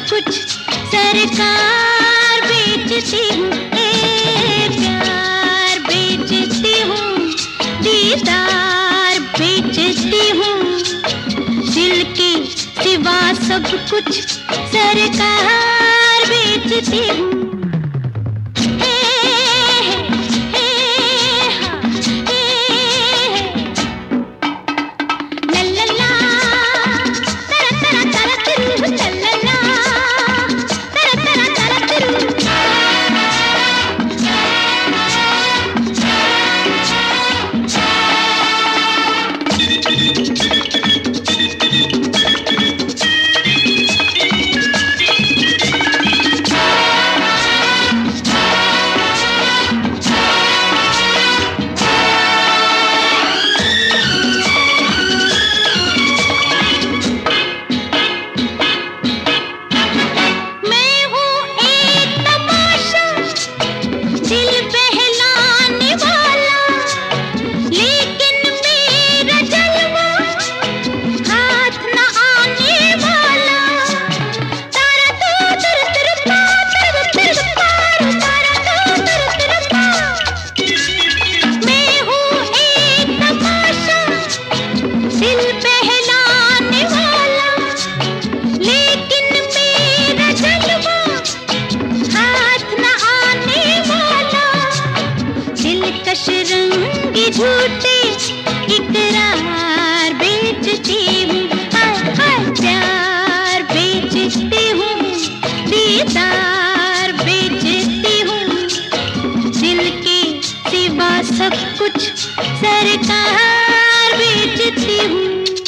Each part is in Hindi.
कुछ सरकार बेचती हूँ, प्यार बेचती हूँ, दीदार बेचती हूँ, दिल के सिवा सब कुछ सरकार बेचती हूँ। झूठे इकरार बेचती हूँ, प्यार बेचती हूँ, दीदार बेचती हूँ, दिल के सिवा सब कुछ सरकार बेचती हूँ।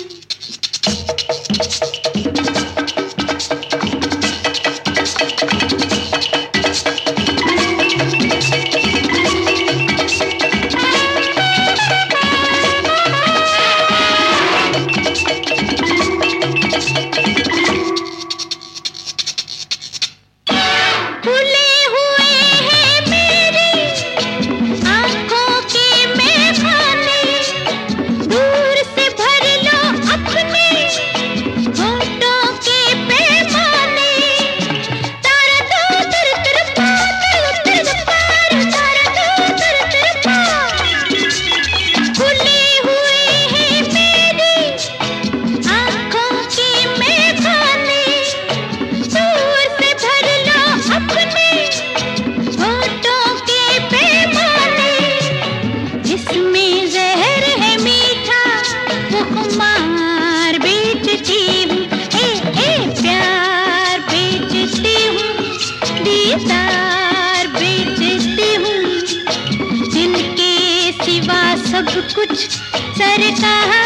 दीदार बेचती हूँ, दिल के सिवा सब कुछ सरकार